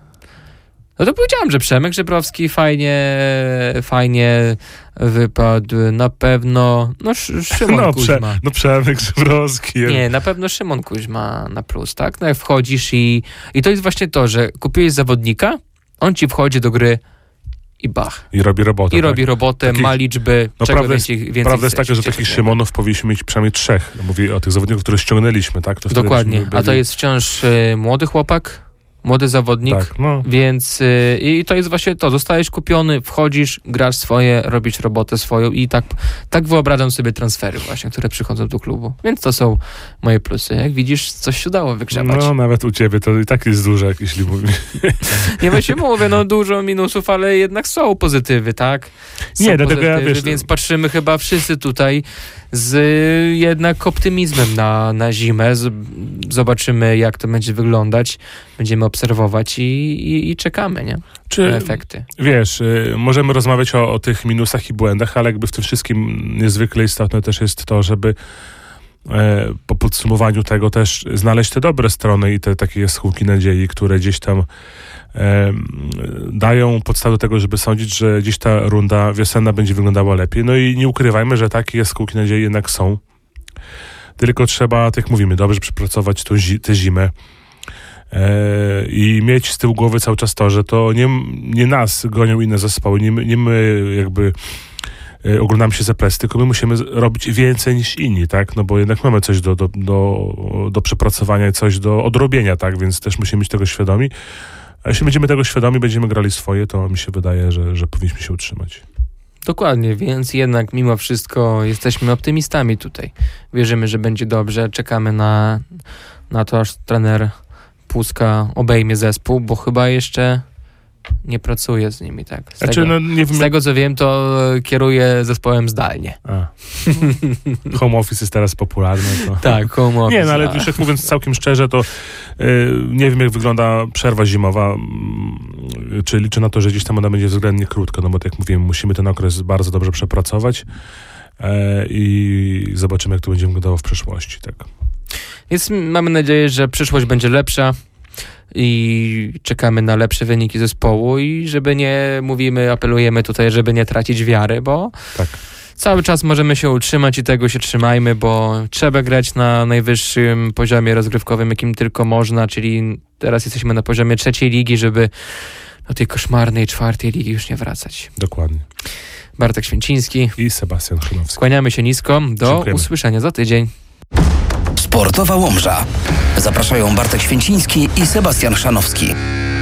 No to powiedziałem, że Przemek Żebrowski fajnie, fajnie wypadł. Na pewno no Szymon no, Kuźma. Prze, no Przemek Żebrowski. Nie, na pewno Szymon Kuźma na plus, tak? No jak wchodzisz i, i to jest właśnie to, że kupiłeś zawodnika, on ci wchodzi do gry i bach. I robi robotę. I tak? robi robotę, takich, ma liczby, no czego prawda więcej, jest, więcej Prawda jest chcesz, taka, że takich Szymonów powinniśmy mieć przynajmniej trzech. Mówię o tych zawodnikach, których ściągnęliśmy, tak? To dokładnie, byli... a to jest wciąż y, młody chłopak, młody zawodnik, tak, no. Więc yy, i to jest właśnie to, zostajesz kupiony, wchodzisz, grasz swoje, robisz robotę swoją i tak, tak wyobrażam sobie transfery właśnie, które przychodzą do klubu. Więc to są moje plusy. Jak widzisz, coś się udało wygrzebać. No, nawet u ciebie to i tak jest dużo, jeśli mówię. Nie właśnie mówię, no dużo minusów, ale jednak są pozytywy, tak? Są Nie, dlatego ja, wiesz... Więc patrzymy chyba wszyscy tutaj z jednak optymizmem na, na zimę. Z, zobaczymy, jak to będzie wyglądać. Będziemy obserwować i, i, i czekamy, nie? Czy, na efekty. Wiesz, y, możemy rozmawiać o, o tych minusach i błędach, ale jakby w tym wszystkim niezwykle istotne też jest to, żeby e, po podsumowaniu tego też znaleźć te dobre strony i te takie jaskółki nadziei, które gdzieś tam e, dają podstawę do tego, żeby sądzić, że gdzieś ta runda wiosenna będzie wyglądała lepiej. No i nie ukrywajmy, że takie jaskółki nadziei jednak są. Tylko trzeba, tak jak mówimy, dobrze przepracować tą zi- tę zimę e, i mieć z tyłu głowy cały czas to, że to nie, nie nas gonią inne zespoły, nie, nie my jakby e, oglądamy się za plecy, tylko my musimy robić więcej niż inni, tak? No bo jednak mamy coś do, do, do, do przepracowania i coś do odrobienia, tak? Więc też musimy być tego świadomi. A jeśli będziemy tego świadomi, będziemy grali swoje, to mi się wydaje, że, że powinniśmy się utrzymać. Dokładnie, więc jednak mimo wszystko jesteśmy optymistami tutaj. Wierzymy, że będzie dobrze. Czekamy na, na to, aż trener Płuska obejmie zespół, bo chyba jeszcze nie pracuje z nimi, tak? Z, znaczy, tego, no, nie wiem, z tego, co wiem, to kieruje zespołem zdalnie. A. Home office jest teraz popularny. To... Tak, home office. Nie, no ale już jak mówiąc całkiem szczerze, to yy, nie wiem, jak wygląda przerwa zimowa. Yy, czy liczę na to, że gdzieś tam ona będzie względnie krótka, no bo tak jak mówiłem, musimy ten okres bardzo dobrze przepracować yy, i zobaczymy, jak to będzie wyglądało w przyszłości, tak. Więc mamy nadzieję, że przyszłość będzie lepsza i czekamy na lepsze wyniki zespołu i żeby nie, mówimy, apelujemy tutaj, żeby nie tracić wiary, bo tak. cały czas możemy się utrzymać i tego się trzymajmy, bo trzeba grać na najwyższym poziomie rozgrywkowym, jakim tylko można, czyli teraz jesteśmy na poziomie trzeciej ligi, żeby do tej koszmarnej czwartej ligi już nie wracać. Dokładnie. Bartek Święciński i Sebastian Chrzanowski. Skłaniamy się nisko. Do Dziękujemy. usłyszenia za tydzień. Sportowa Łomża. Zapraszają Bartek Święciński i Sebastian Chrzanowski.